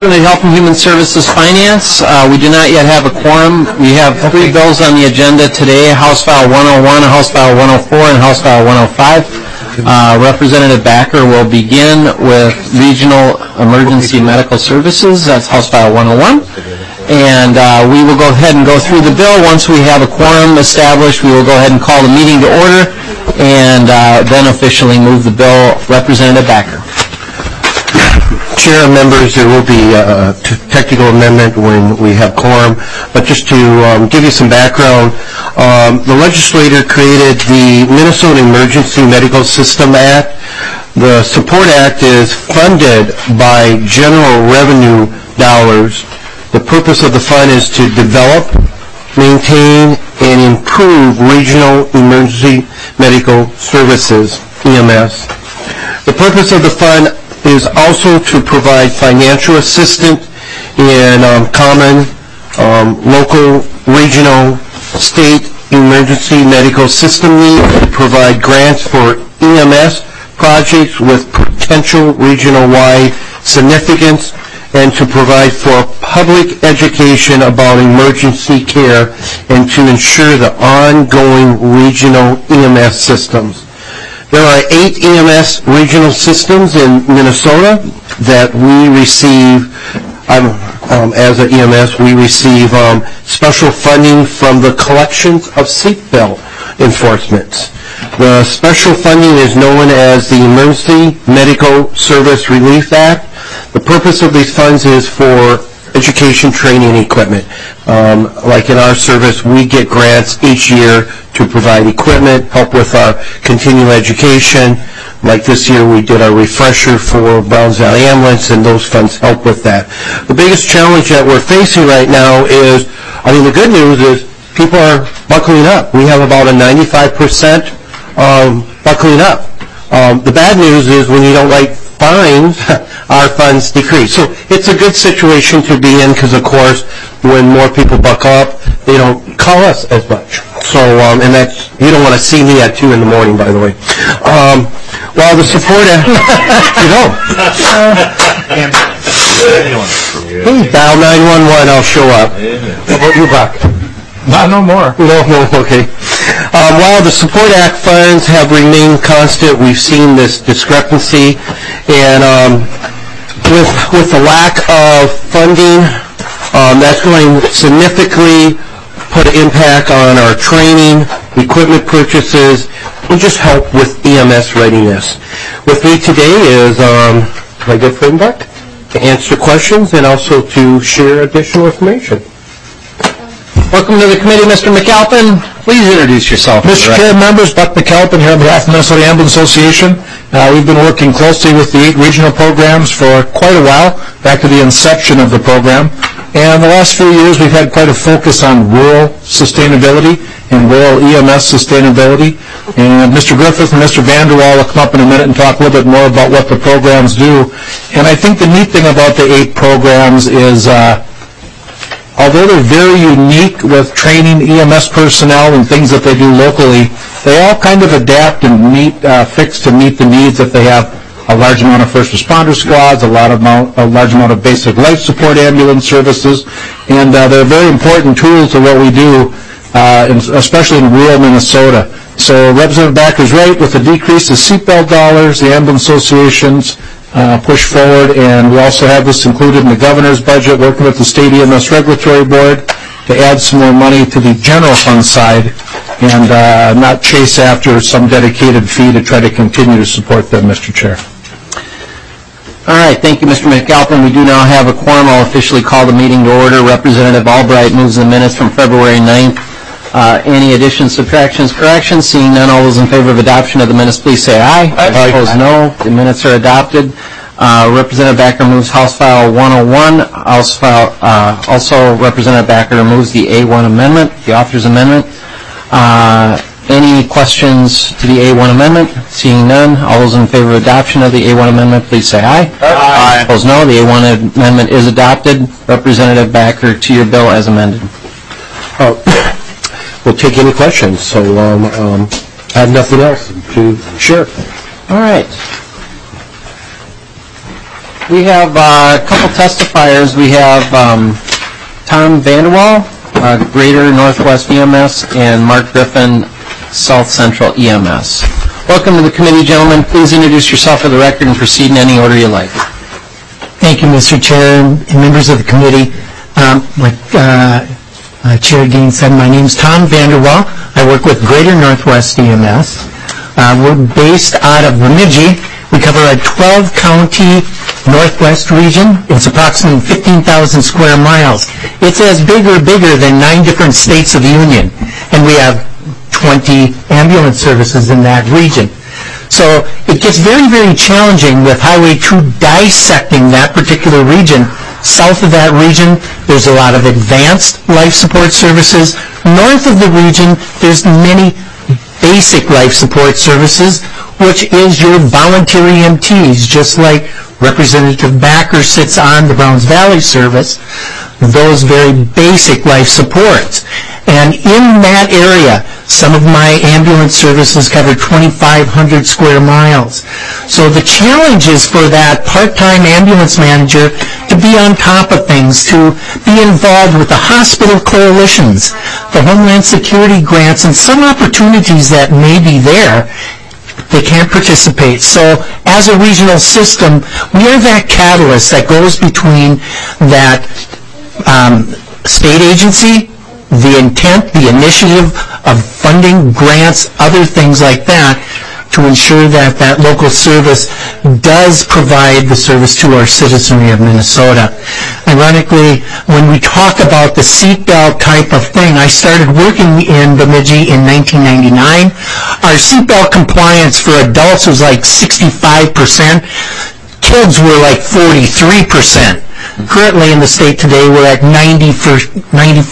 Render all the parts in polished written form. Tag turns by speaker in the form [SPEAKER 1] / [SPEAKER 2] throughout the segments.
[SPEAKER 1] Health and Human Services Finance. We do not yet have a quorum. We have three bills on the agenda today, House File 101, House File 104, and House File 105. Representative Backer will begin with Regional Emergency Medical Services. That's House File 101. And we will go ahead and go through the bill. Once we have a quorum established, we will go ahead and call the meeting to order and then officially move the bill. Representative Backer.
[SPEAKER 2] Chair and members, there will be a technical amendment when we have quorum, but just to give you some background, the legislator created the Minnesota Emergency Medical System Act. The Support Act is funded by general revenue dollars. The purpose of the fund is to develop, maintain, and improve regional emergency medical services, EMS. The purpose of the fund is also to provide financial assistance in common, local, regional, state emergency medical system needs, to provide grants for EMS projects with potential regional-wide significance, and to provide for public education about emergency care and to ensure the ongoing regional EMS systems. There are 8 EMS regional systems in Minnesota that we receive, as an EMS, we receive special funding from the collections of seatbelt enforcements. The special funding is known as the Emergency Medical Service Relief Act. The purpose of these funds is for education, training, and equipment. Like in our service, we get grants each year to provide equipment, help with our continuing education. Like this year, we did our refresher for Browns Valley Ambulance, and those funds help with that. The biggest challenge that we're facing right now is, the good news is people are buckling up. We have about a 95% buckling up. The bad news is when you don't write fines, our funds decrease. So it's a good situation to be in because, of course, when more people buckle up, they don't call us as much. So, and that's, you don't want to see me at 2 in the morning, by the way. While the support, you know. Hey, dial 911, I'll show up. How about you, Buck?
[SPEAKER 3] Not no more.
[SPEAKER 2] No, okay. While the Support Act funds have remained constant, we've seen this discrepancy, and with the lack of funding, that's going to significantly put an impact on our training, equipment purchases, and just help with EMS readiness. With me today is my good friend Buck to answer questions and also to share additional information.
[SPEAKER 1] Welcome to the committee, Mr. McAlpin. Please introduce yourself.
[SPEAKER 3] Mr. Chair, members, Buck McAlpin here on behalf of the Minnesota Ambulance Association. We've been working closely with the 8 regional programs for quite a while, back to the inception of the program. And the last few years, we've had quite a focus on rural sustainability and rural EMS sustainability. And Mr. Griffith and Mr. Vanderwall will come up in a minute and talk a little bit more about what the programs do. And I think the neat thing about the 8 programs is although they're very unique with training EMS personnel and things that they do locally, they all kind of adapt and fix to meet the needs if they have a large amount of first responder squads, a large amount of basic life support ambulance services, and they're very important tools to what we do, especially in rural Minnesota. So Representative Backer's right, with the decrease of seatbelt dollars, the ambulance associations push forward, and we also have this included in the governor's budget, working with the State EMS Regulatory Board to add some more money to the general fund side and not chase after some dedicated fee to try to continue to support them, Mr. Chair.
[SPEAKER 1] All right, thank you, Mr. McAlpin. We do now have a quorum. I'll officially call the meeting to order. Representative Albright moves the minutes from February 9th. Any additions, subtractions, corrections? Seeing none, all those in favor of adoption of the minutes, please say aye.
[SPEAKER 2] Aye.
[SPEAKER 1] Opposed, no. The minutes are adopted. Representative Backer moves House File 101. House File, also Representative Backer moves the A1 amendment, the author's amendment. Any questions to the A1 amendment? Seeing none, all those in favor of adoption of the A1 amendment, please say aye.
[SPEAKER 3] Aye.
[SPEAKER 1] Opposed, no. The A1 amendment is adopted. Representative Backer, to your bill as amended.
[SPEAKER 2] We'll take any questions, so I have nothing else to share.
[SPEAKER 1] All right. We have a couple testifiers. We have Tom Vanderwall, Greater Northwest EMS, and Mark Griffin, South Central EMS. Welcome to the committee, gentlemen. Please introduce yourself for the record and proceed in any order you like.
[SPEAKER 4] Thank you, Mr. Chair and members of the committee. Like Chair Gaines said, my name is Tom Vanderwall. I work with Greater Northwest EMS. We're based out of Bemidji. We cover a 12-county Northwest region. It's approximately 15,000 square miles. It's as bigger than 9 different states of the Union. And we have 20 ambulance services in that region. So it gets very, very challenging with Highway 2 dissecting that particular region. South of that region, there's a lot of advanced life support services. North of the region, there's many basic life support services, which is your volunteer EMTs, just like Representative Backer sits on the Browns Valley service, those very basic life supports. And in that area, some of my ambulance services cover 2,500 square miles. So the challenge is for that part-time ambulance manager to be on top of things, to be involved with the hospital coalitions, the Homeland Security grants, and some opportunities that may be there. They can't participate. So as a regional system, we are that catalyst that goes between that state agency, the intent, the initiative of funding, grants, other things like that, to ensure that that local service does provide the service to our citizenry of Minnesota. Ironically, when we talk about the seatbelt type of thing, I started working in Bemidji in 1999. Our seatbelt compliance for adults was like 65%. Kids were like 43%. Currently in the state today, we're at 94%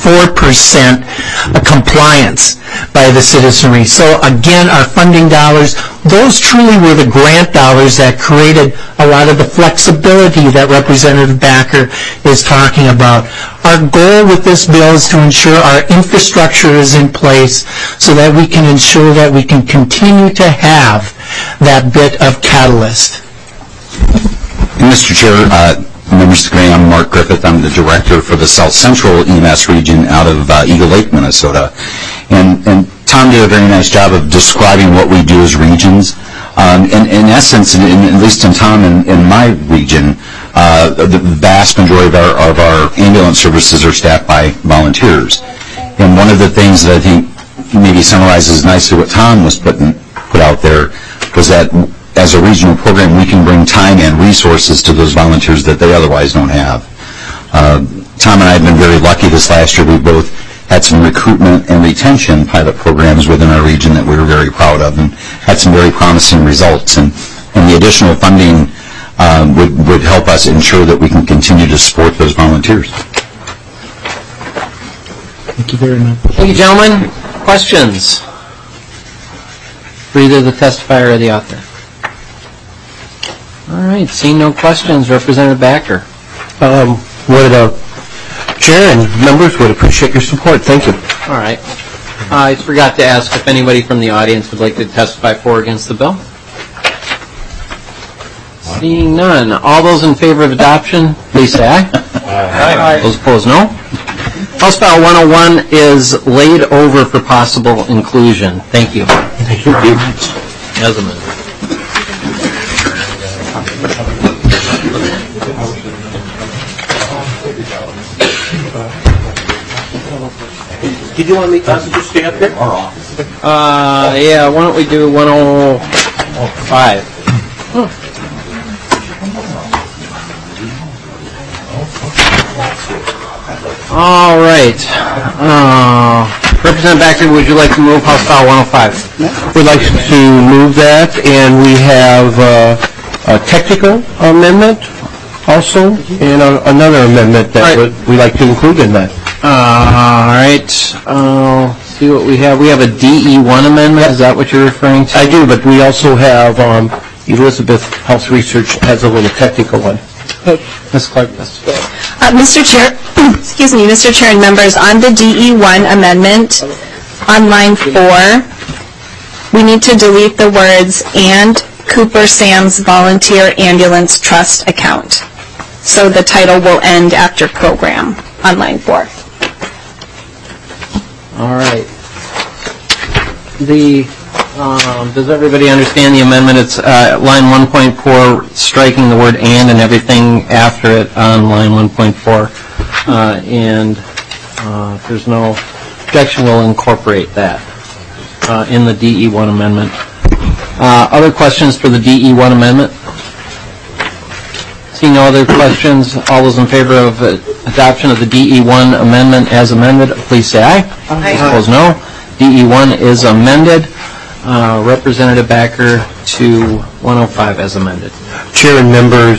[SPEAKER 4] compliance by the citizenry. So again, our funding dollars, those truly were the grant dollars that created a lot of the flexibility that Representative Backer is talking about. Our goal with this bill is to ensure our infrastructure is in place so that we can ensure that we can continue to have that bit of catalyst.
[SPEAKER 5] Mr. Chair, members of the committee, I'm Mark Griffith. I'm the director for the South Central EMS region out of Eagle Lake, Minnesota. And Tom did a very nice job of describing what we do as regions. In essence, at least in Tom in my region, the vast majority of our ambulance services are staffed by volunteers. And one of the things that I think maybe summarizes nicely what Tom was put out there was that as a regional program, we can bring time and resources to those volunteers that they otherwise don't have. Tom and I have been very lucky this last year. We both had some recruitment and retention pilot programs within our region that we were very proud of and had some very promising results. And the additional funding would help us ensure that we can continue to support those volunteers.
[SPEAKER 4] Thank you very much.
[SPEAKER 1] Thank you, gentlemen. Questions for either the testifier or the author? All right, seeing no questions, Representative Backer.
[SPEAKER 2] Chair and members would appreciate your support. Thank you.
[SPEAKER 1] All right. I forgot to ask if anybody from the audience would like to testify for or against the bill. Seeing none. All those in favor of adoption, please say aye. Aye. Those opposed, no. House File 101 is laid over for possible inclusion. Thank you.
[SPEAKER 2] Thank you very much.
[SPEAKER 1] As amended.
[SPEAKER 2] Did you want me to just stay up there?
[SPEAKER 1] Yeah, why don't we do 105? All right. Representative Backer, would you like to move House File 105?
[SPEAKER 2] We'd like to move that, and we have a technical amendment also, and another amendment that we'd like to include in that.
[SPEAKER 1] All right. See what we have. We have a DE1 amendment. Is that what you're referring to?
[SPEAKER 2] I do, but we also have Elizabeth Health Research has a little technical one.
[SPEAKER 1] Ms. Clark.
[SPEAKER 6] Mr. Chair, excuse me, Mr. Chair and members, on the DE1 amendment, on line 4, we need to delete the words "and Cooper Sam's Volunteer Ambulance Trust account. So the title will end after program on line 4.
[SPEAKER 1] All right. Does everybody understand the amendment? It's line 1.4, striking the word and everything after it on line 1.4. And if there's no objection, we'll incorporate that in the DE1 amendment. Other questions for the DE1 amendment? See no other questions. All those in favor of adoption of the DE1 amendment as amended, please say aye.
[SPEAKER 6] Aye.
[SPEAKER 1] Opposed, no. DE1 is amended. Representative Backer to 105 as amended.
[SPEAKER 2] Chair and members,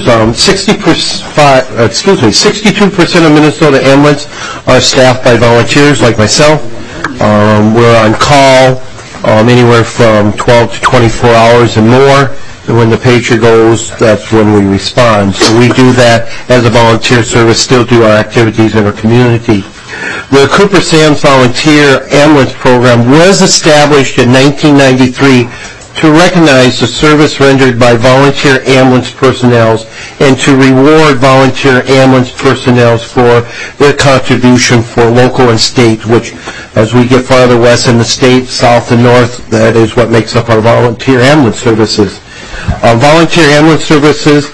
[SPEAKER 2] 62% of Minnesota ambulance are staffed by volunteers like myself. We're on call anywhere from 12 to 24 hours and more. And when the pager goes, that's when we respond. So we do that as a volunteer service, still do our activities in our community. The Cooper Sam's Volunteer Ambulance Program was established in 1993 to recognize the service rendered by volunteer ambulance personnel and to reward volunteer ambulance personnel for their contribution for local and state, which as we get farther west in the state, south and north, that is what makes up our volunteer ambulance services. Volunteer ambulance services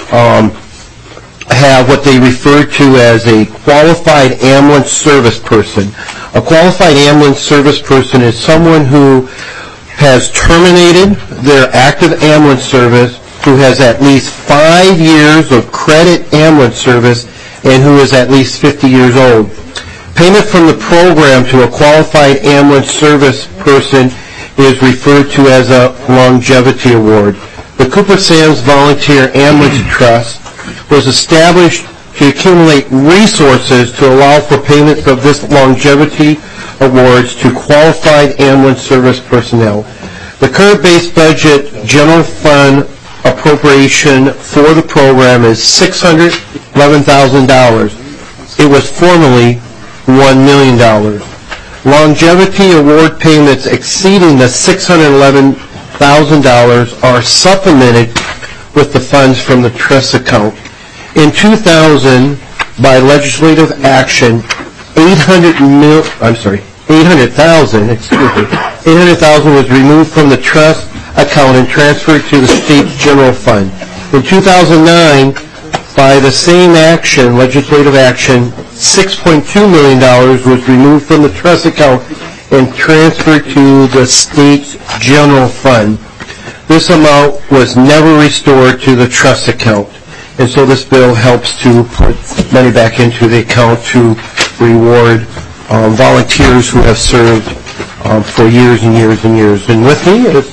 [SPEAKER 2] have what they refer to as a qualified ambulance service person. A qualified ambulance service person is someone who has terminated their active ambulance service, who has at least 5 years of credit ambulance service, and who is at least 50 years old. Payment from the program to a qualified ambulance service person is referred to as a longevity award. The Cooper Sam's Volunteer Ambulance Trust was established to accumulate resources to allow for payment of this longevity awards to qualified ambulance service personnel. The current base budget general fund appropriation for the program is $611,000. It was formerly $1 million. Longevity award payments exceeding the $611,000 are supplemented with the funds from the trust account. In 2000, by legislative action, $800,000 was removed from the trust account and transferred to the state's general fund. In 2009, by the same action, legislative action, $6.2 million was removed from the trust account and transferred to the state's general fund. This amount was never restored to the trust account, and so this bill helps to put money back into the account to reward volunteers who have served for years and years and years. And with me is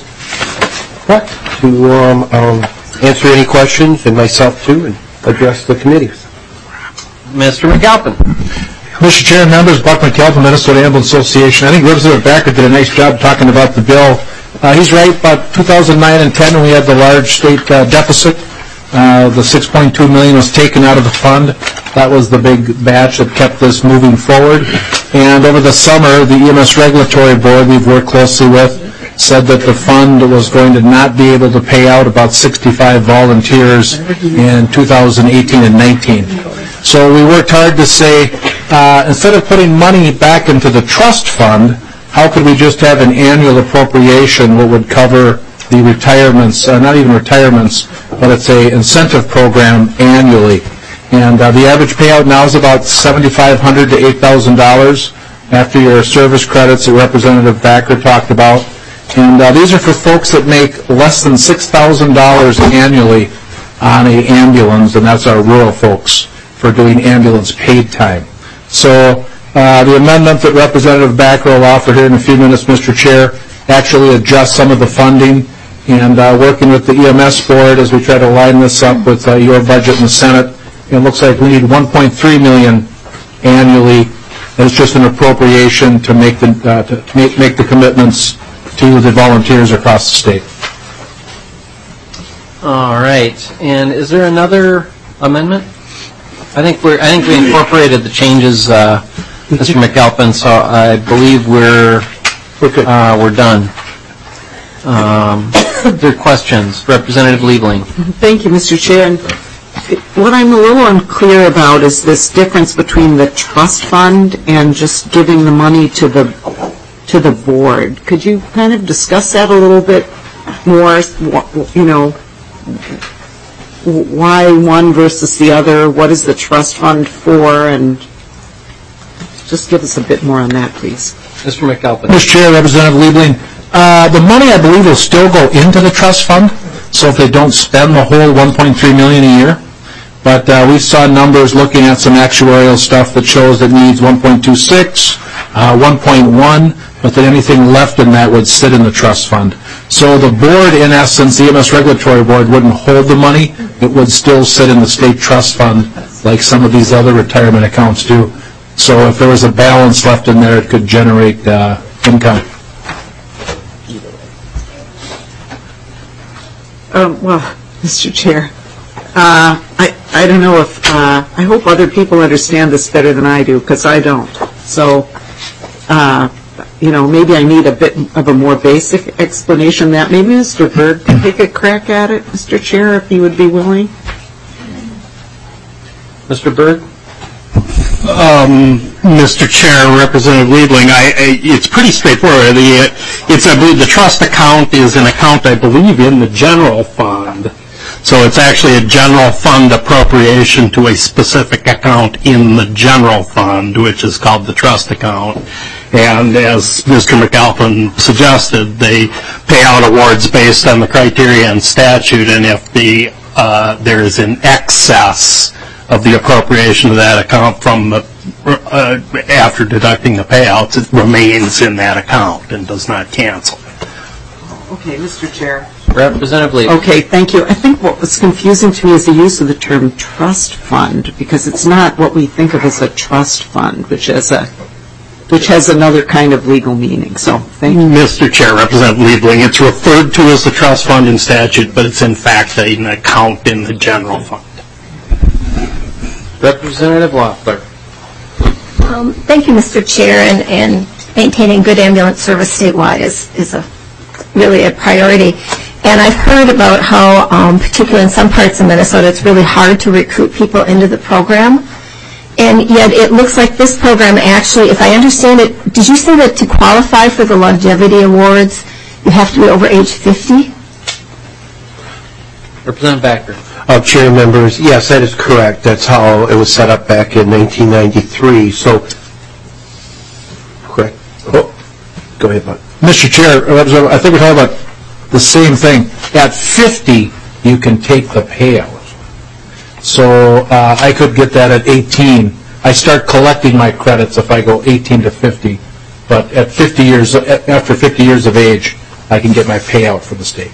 [SPEAKER 2] to answer any questions, and myself too, and address the committee.
[SPEAKER 1] Mr. McAlpin.
[SPEAKER 3] Mr. Chair and members, Buck McAlpin, Minnesota Ambulance Association. I think Representative Backer did a nice job talking about the bill. He's right, about 2009 and 10 when we had the large state deficit. The $6.2 million was taken out of the fund. That was the big batch that kept this moving forward. And over the summer, the EMS Regulatory Board we've worked closely with said that the fund was going to not be able to pay out about 65 volunteers in 2018 and 19. So we worked hard to say, instead of putting money back into the trust fund, how could we just have an annual appropriation that would cover the retirements, not even retirements, but it's an incentive program annually. And the average payout now is about $7,500 to $8,000 after your service credits that Representative Backer talked about. And these are for folks that make less than $6,000 annually on an ambulance, and that's our rural folks for doing ambulance paid time. So the amendment that Representative Backer will offer here in a few minutes, Mr. Chair, actually adjusts some of the funding, and working with the EMS board as we try to line this up with your budget in the Senate, it looks like we need $1.3 million annually. It's just an appropriation to make the commitments to the volunteers across the state.
[SPEAKER 1] All right. And is there another amendment? I think we incorporated the changes, Mr. McAlpin. So I believe we're done. Other questions? Representative Liebling.
[SPEAKER 7] Thank you, Mr. Chair. And what I'm a little unclear about is this difference between the trust fund and just giving the money to the board. Could you kind of discuss that a little bit more? You know, why one versus the other? What is the trust fund for? And just give us a bit more on that, please.
[SPEAKER 1] Mr. McAlpin.
[SPEAKER 3] Mr. Chair, Representative Liebling, the money, I believe, will still go into the trust fund, so if they don't spend the whole $1.3 million a year. But we saw numbers looking at some actuarial stuff that shows it needs 1.26, 1.1, but that anything left in that would sit in the trust fund. So the board, in essence, the EMS Regulatory Board, wouldn't hold the money. It would still sit in the state trust fund like some of these other retirement accounts do. So if there was a balance left in there, it could generate income.
[SPEAKER 7] Well, Mr. Chair, I don't know if, I hope other people understand this better than I do, because I don't. So, you know, maybe I need a bit of a more basic explanation that maybe Mr. Berg can take a crack at it, Mr. Chair, if you would be willing.
[SPEAKER 1] Mr. Berg?
[SPEAKER 2] Mr. Chair, Representative Liebling, it's pretty straightforward. I believe the trust account is an account, I believe, in the general fund. So it's actually a general fund appropriation to a specific account in the general fund, which is called the trust account. And as Mr. McAlpin suggested, they pay out awards based on the criteria and statute, and if there is an excess of the appropriation of that account from after deducting the payouts, it remains in that account and does not cancel.
[SPEAKER 7] Okay, Mr. Chair.
[SPEAKER 1] Representative Lee.
[SPEAKER 7] Okay, thank you. I think what was confusing to me is the use of the term trust fund, because it's not what we think of as a trust fund, which has another kind of legal meaning. So, thank you.
[SPEAKER 2] Mr. Chair, Representative Liebling, it's referred to as the trust fund in statute, but it's in fact an account in the general fund.
[SPEAKER 1] Representative Loeffler.
[SPEAKER 8] Thank you, Mr. Chair, and maintaining good ambulance service statewide is really a priority. And I've heard about how, particularly in some parts of Minnesota, it's really hard to recruit people into the program. And yet it looks like this program actually, if I understand it, did you say that to qualify for the longevity awards, you have to be over age 50?
[SPEAKER 1] Representative Backer.
[SPEAKER 2] Chair members, yes, that is correct. That's how it was set up back in 1993. So, correct. Oh, go ahead, Bud.
[SPEAKER 3] Mr. Chair, I think we're talking about the same thing. At 50, you can take the payout. So I could get that at 18. I start collecting my credits if I go 18 to 50. But at 50 years, after 50 years of age, I can get my payout from the state.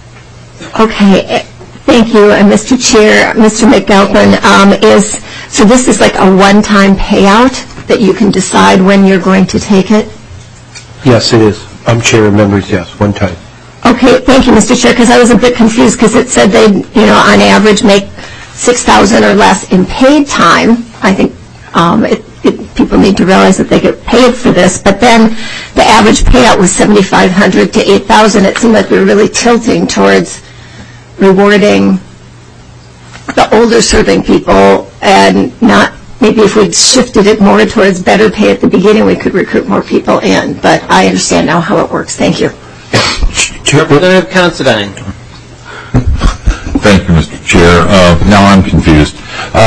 [SPEAKER 8] Okay, thank you. And Mr. Chair, Mr. McAlpin, so this is like a one-time payout that you can decide when you're going to take it?
[SPEAKER 2] Yes, it is. Chair members, yes, one time.
[SPEAKER 8] Okay, thank you, Mr. Chair, because I was a bit confused because it said they, on average make $6,000 or less in paid time. I think people need to realize that they get paid for this, but then the average payout was $7,500 to $8,000. It seemed like we were really tilting towards rewarding the older serving people and not, maybe if we'd shifted it more towards better pay at the beginning, we could recruit more people in. But I understand now how it works. Thank you.
[SPEAKER 1] Representative Considine.
[SPEAKER 9] Thank you, Mr. Chair. Now I'm confused.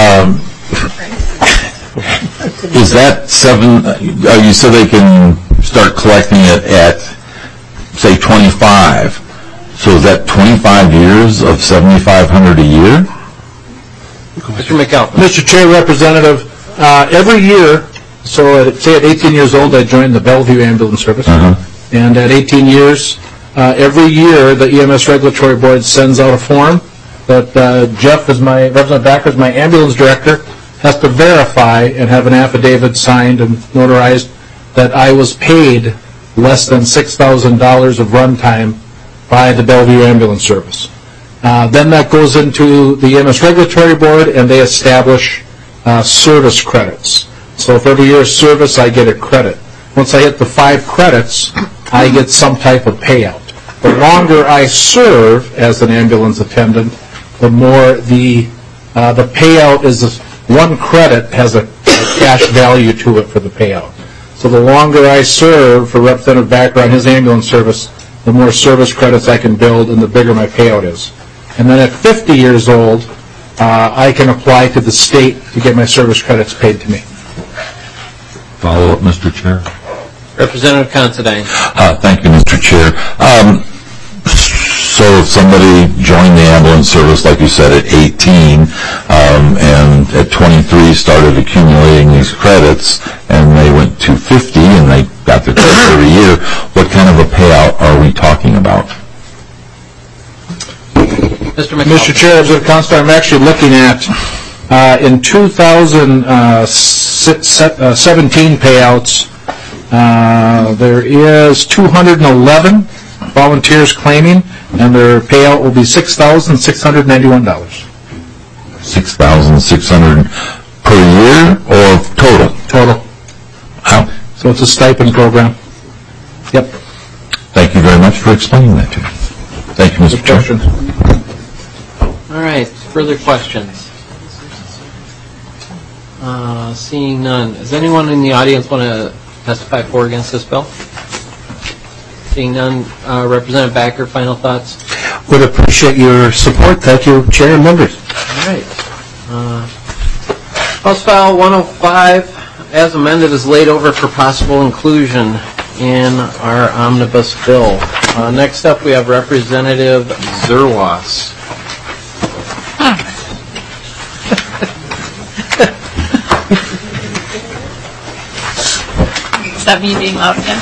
[SPEAKER 9] Is that you said they can start collecting it at, say, 25. So is that 25 years of $7,500 a year?
[SPEAKER 1] Mr. McAlpin.
[SPEAKER 3] Mr. Chair, Representative, every year, so say at 18 years old, I joined the Bellevue Ambulance Service. And at 18 years, every year, the EMS Regulatory Board sends out a form that Representative Backer, my ambulance director, has to verify and have an affidavit signed and notarized that I was paid less than $6,000 of runtime by the Bellevue Ambulance Service. Then that goes into the EMS Regulatory Board, and they establish service credits. So if every year of service, I get a credit. Once I hit the 5 credits, I get some type of payout. the longer I serve as an ambulance attendant, the more the payout is one credit has a cash value to it for the payout. So the longer I serve for Representative Backer on his ambulance service, the more service credits I can build and the bigger my payout is. And then at 50 years old, I can apply to the state to get my service credits paid to me.
[SPEAKER 9] Follow up, Mr. Chair.
[SPEAKER 1] Representative Considine.
[SPEAKER 9] Thank you, Mr. Chair. So if somebody joined the ambulance service, like you said, at 18, and at 23 started accumulating these credits, and they went to 50 and they got their credits every year, what kind of a payout are we talking about?
[SPEAKER 3] Mr. Chair, Representative Considine, I'm actually looking at in 2017 payouts, there is 211 volunteers claiming, and their payout will be $6,691.
[SPEAKER 9] $6,600 per year or total?
[SPEAKER 3] Total.
[SPEAKER 9] Wow.
[SPEAKER 3] So it's a stipend program. Yep.
[SPEAKER 9] Thank you very much for explaining that to me. Thank you, Mr. Chair.
[SPEAKER 1] All right, further questions? Seeing none. Does anyone in the audience want to testify for or against this bill? Seeing none, Representative Backer, final thoughts?
[SPEAKER 2] Would appreciate your support. Thank you, Chair and members.
[SPEAKER 1] All right. House File 105, as amended, is laid over for possible inclusion in our omnibus bill. Next up, we have Representative Zerwas.
[SPEAKER 10] Is that me being loud again?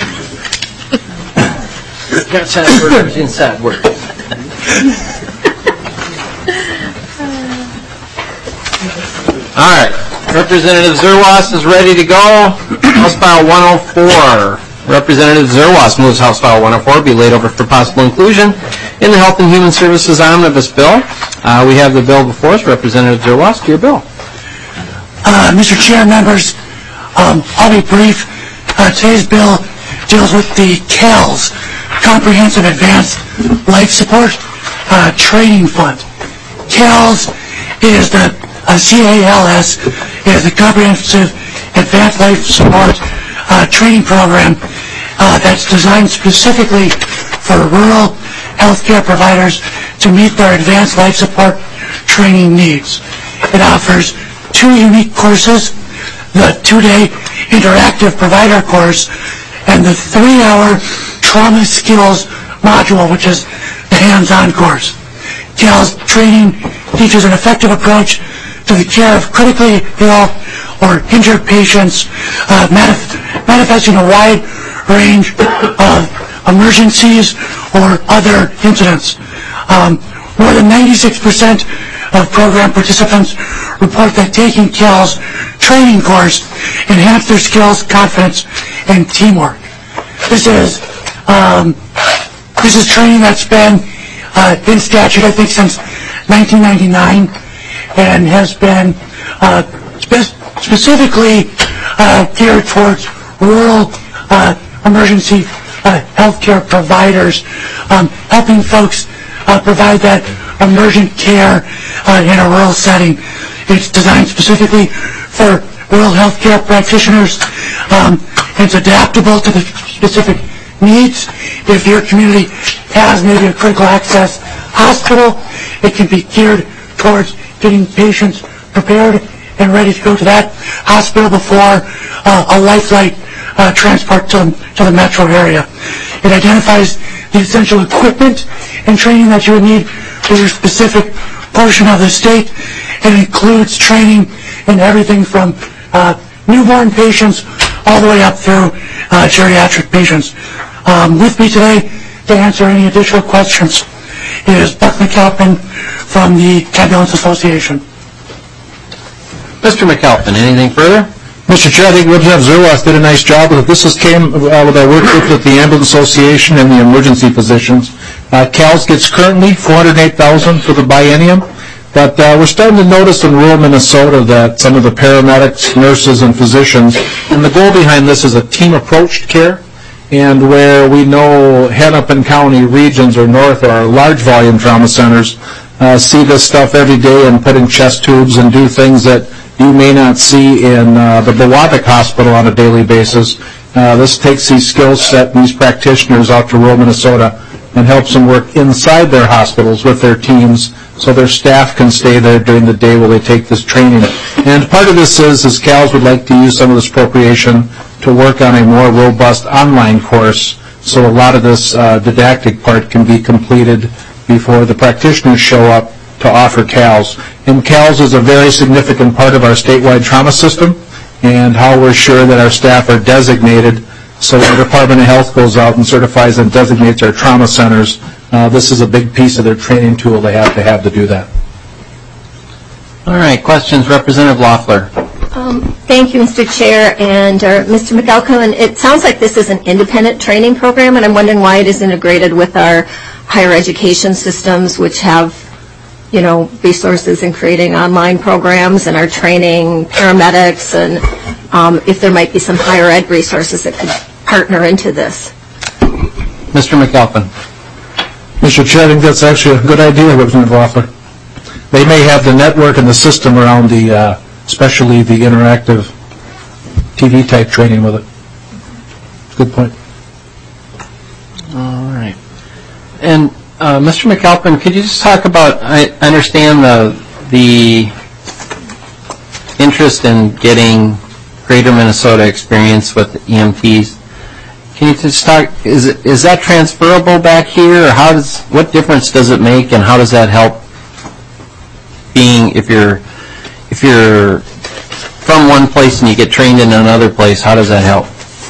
[SPEAKER 1] Got sad words and sad words. All right. Representative Zerwas is ready to go. House File 104. Representative Zerwas moves House File 104 be laid over for possible inclusion in the Health and Human Services Omnibus Bill. We have the bill before us. Representative Zerwas, to your bill.
[SPEAKER 11] Mr. Chair, members, I'll be brief. Today's bill deals with the CALS, Comprehensive Advanced Life Support Training Fund. CALS is the CALS is the Comprehensive Advanced Life Support Training Program that's designed specifically for rural healthcare providers to meet their advanced life support training needs. It offers 2 unique courses, the 2-day interactive provider course and the 3-hour trauma skills module, which is the hands-on course. CALS training teaches an effective approach to the care of critically ill or injured patients, manifesting a wide range of emergencies or other incidents. More than 96% of program participants report that taking CALS training course enhanced their skills, confidence, and teamwork. This is training that's been in statute, I think, since 1999, and has been specifically geared towards rural emergency healthcare providers, helping folks provide that emergent care in a rural setting. It's designed specifically for rural healthcare practitioners. It's adaptable to the specific needs. If your community has maybe a critical access hospital, it can be geared towards getting patients prepared and ready to go to that hospital before a life flight transport to the metro area. It identifies the essential equipment and training that you would need for your specific portion of the state, and includes training in everything from newborn patients all the way up through geriatric patients. With me today to answer any additional questions is Buck McAlpin from the Ambulance Association.
[SPEAKER 1] Mr. McAlpin, anything further?
[SPEAKER 3] Mr. Chair, I think Representative Zerwas did a nice job with it. This came with our work with the Ambulance Association and the emergency physicians. CALS gets currently $408,000 for the biennium, but we're starting to notice in rural Minnesota that some of the paramedics, nurses, and physicians, and the goal behind this is a team approach to care, and where we know Hennepin County regions or north or our large volume trauma centers see this stuff every day and put in chest tubes and do things that you may not see in the Bowavic Hospital on a daily basis. This takes these skill set and these practitioners out to rural Minnesota and helps them work inside their hospitals with their teams so their staff can stay there during the day while they take this training. And part of this is CALS would like to use some of this appropriation to work on a more robust online course, so a lot of this didactic part can be completed before the practitioners show up to offer CALS. And CALS is a very significant part of our statewide trauma system and how we're sure that our staff are designated. So the Department of Health goes out and certifies and designates our trauma centers. This is a big piece of their training tool they have to do that.
[SPEAKER 1] All right, questions, Representative Loeffler.
[SPEAKER 8] Thank you, Mr. Chair, and Mr. McAlpin. It sounds like this is an independent training program, and I'm wondering why it is integrated with our higher education systems, which have, you know, resources in creating online programs and are training paramedics, and if there might be some higher ed resources that could partner into this.
[SPEAKER 1] Mr. McAlpin.
[SPEAKER 3] Mr. Chair, I think that's actually a good idea, Representative Loeffler. They may have the network and the system around the, especially the interactive TV type training with it. Good point.
[SPEAKER 1] All right. And Mr. McAlpin, could you just talk about, I understand the interest in getting greater Minnesota experience with EMTs. Can you just talk, is that transferable back here, or what difference does it make, and how does that help being, if you're from one place and you get trained in another place, how does that help?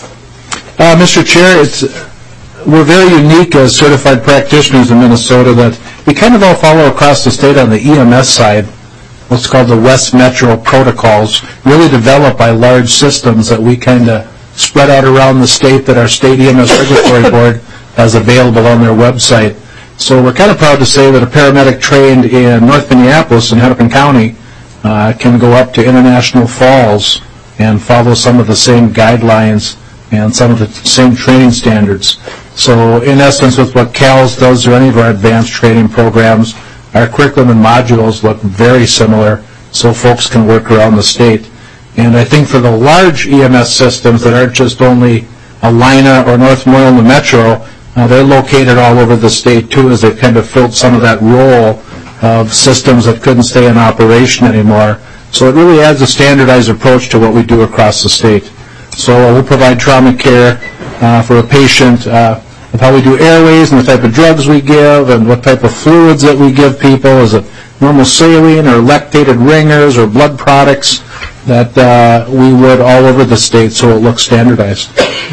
[SPEAKER 3] Mr. Chair, we're very unique as certified practitioners in Minnesota that we kind of all follow across the state on the EMS side, what's called the West Metro protocols, really developed by large systems that we kind of spread out around the state that our state EMS regulatory board has available on their website. So we're kind of proud to say that a paramedic trained in North Minneapolis in Hennepin County can go up to International Falls and follow some of the same guidelines and some of the same training standards. So in essence, with what CALS does or any of our advanced training programs, our curriculum and modules look very similar so folks can work around the state. And I think for the large EMS systems that aren't just only Alina or North Moreland Metro, they're located all over the state too, as they've kind of filled some of that role of systems that couldn't stay in operation anymore. So it really adds a standardized approach to what we do across the state. So we'll provide trauma care for a patient with how we do airways and the type of drugs we give and what type of fluids that we give people. Is it normal saline or lactated ringers or blood products that we would all over the state so it looks standardized.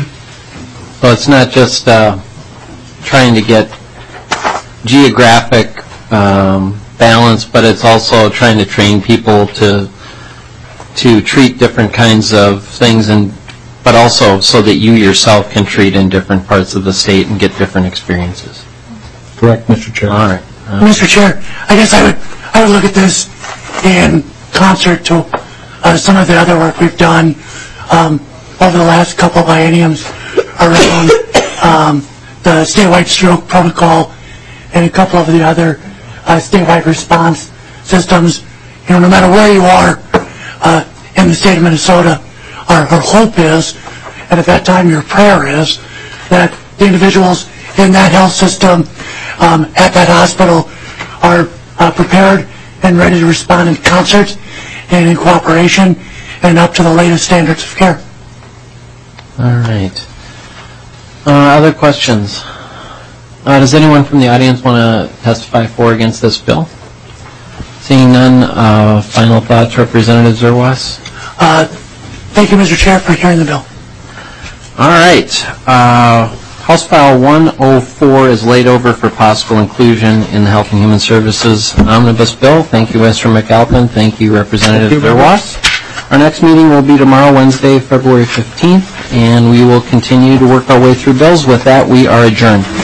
[SPEAKER 1] So it's not just trying to get geographic balance, but it's also trying to train people to treat different kinds of things, but also so that you yourself can treat in different parts of the state and get different experiences.
[SPEAKER 3] Correct, Mr. Chair.
[SPEAKER 1] All right.
[SPEAKER 11] Mr. Chair, I guess I would look at this in concert to some of the other work we've done over the last couple of bienniums around the statewide stroke protocol and a couple of the other statewide response systems. You know, no matter where you are in the state of Minnesota, our hope is, and at that time your prayer is, that the individuals in that health system at that hospital are prepared and ready to respond in concert and in cooperation and up to the latest standards of care.
[SPEAKER 1] All right. Other questions? Does anyone from the audience want to testify for or against this bill? Seeing none, final thoughts, Representative Zerwas?
[SPEAKER 11] Thank you, Mr. Chair, for hearing the bill.
[SPEAKER 1] All right. House File 104 is laid over for possible inclusion in the Health and Human Services Omnibus Bill. Thank you, Mr. McAlpin. Thank you, Representative Zerwas. Our next meeting will be tomorrow, Wednesday, February 15th, and we will continue to work our way through bills. With that, we are adjourned.